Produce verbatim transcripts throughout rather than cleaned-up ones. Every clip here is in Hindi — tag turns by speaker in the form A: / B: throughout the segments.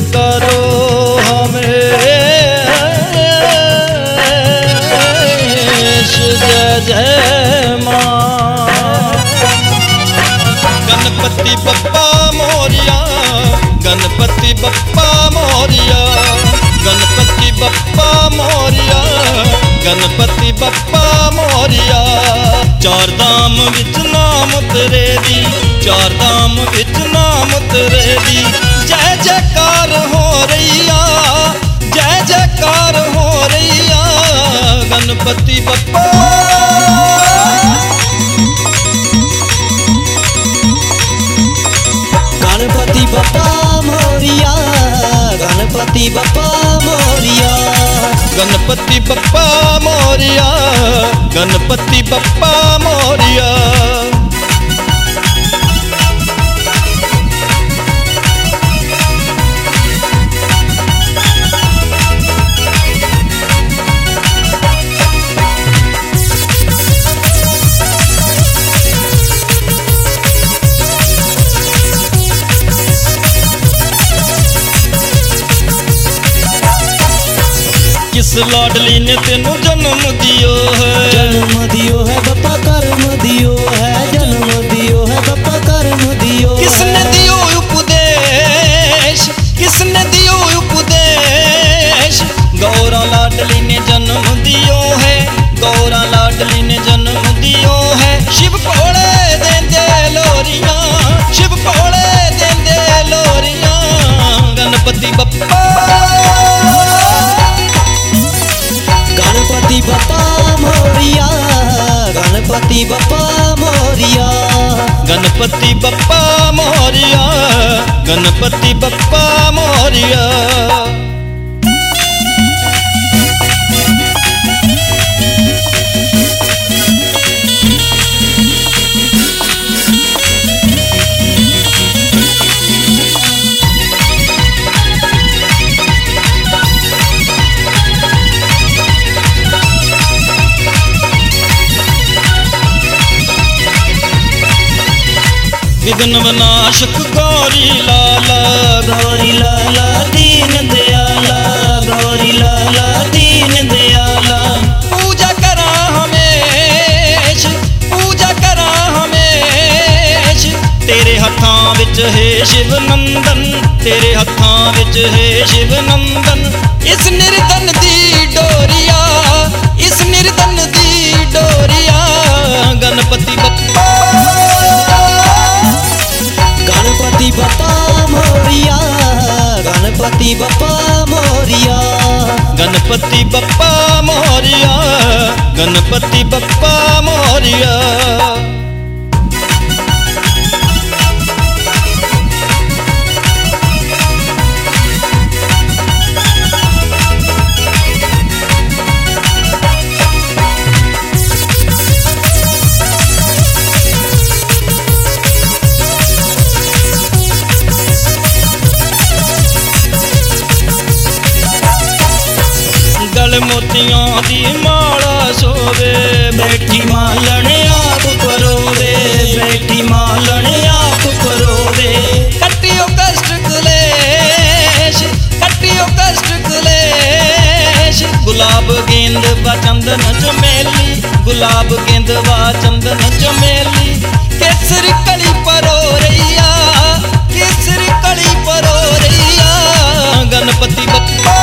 A: करो हमेश जय जय माँ। गणपति बप्पा मोरिया, गणपति बप्पा मोरिया, गणपति बप्पा मोरिया, गणपति बप्पा मोरिया। चार धाम विच नाम तेरे दी, चार धाम विच नाम तेरे दी। जय जयकार हो रैया, जय जयकार हो रैया। गणपति बप्पा
B: गणपति बप्पा मोरिया, गणपति बप्पा मोरिया,
A: गणपति बप्पा मोरिया, गणपति बप्पा मोरिया। किस लाडली ने तेनू जन्म दियो है,
B: जन्म दियो है बप्पा कर्म दियो है, जन्म दियो है बप्पा कर्म दियो।
A: किसने दियो उपदेश, किसने दियो उपदेश। गौरा लाडली ने जन्म दियो है, गौरा लाडली ने जन्म दियो है। शिव कोड़े देंदे लोरियां, शिव कोड़े देंदे लोरियां। गणपति बप्पा
B: गणपति बप्पा मोरिया, गणपति बप्पा मोरिया,
A: गणपति बप्पा मोरिया, गणपति बप्पा मोरिया। विघ्न विनाशक गौरी लाला,
B: गौरी लाला दीन दयाला, गौरी लाला दीन दयाला।
A: पूजा करा हमेश, पूजा करा हमेश। तेरे हत्थां विच है शिव नंदन, तेरे हत्थां विच है शिव नंदन। इस निर्धन दी डोरिया, इस निर्धन दी डोरिया। गणपति बप्पा
B: गणपति बप्पा मोरिया, गणपति बप्पा मोरिया,
A: गणपति बप्पा मोरिया, गणपति बप्पा मोरिया। गल मोतियों दी माला सोवे,
B: बैठी मालन आप परोवे, बैठी मालन आप परोवे।
A: कटियो कष्ट क्लेश, कटियो कष्ट क्लेश। गुलाब गेंद व चंदन चमेली, गुलाब गेंद व चंदन चमेली। केसर कली परो रैया, केसर कली परो रैया। गणपति बप्पा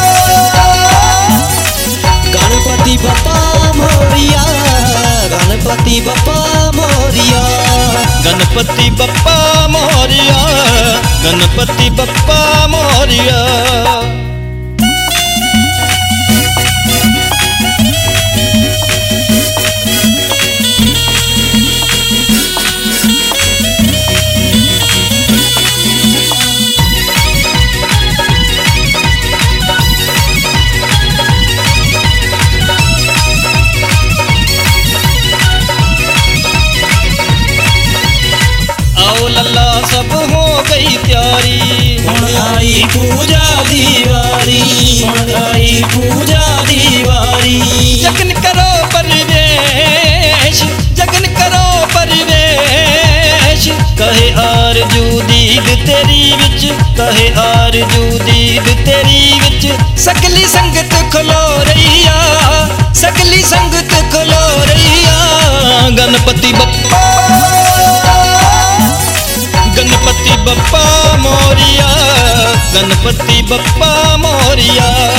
B: गणपति बप्पा मोरिया, गणपति बप्पा मोरिया,
A: गणपति बप्पा मोरिया, गणपति बप्पा मोरिया। लल्ला सब हो गई तैयारी,
B: हुण आई पूजा दीवारी, हुण आई पूजा दीवारी।
A: जगन करो परिवेश, जगन करो परिवेश। कहे आरजू दी ईद तेरी विच कहे आरजू दीद तेरी विच सगली संगत खलो रहिया सगली संगत खलो रहिया गणपति बप्पा गणपति बप्पा मोरिया गणपति बप्पा मोरिया।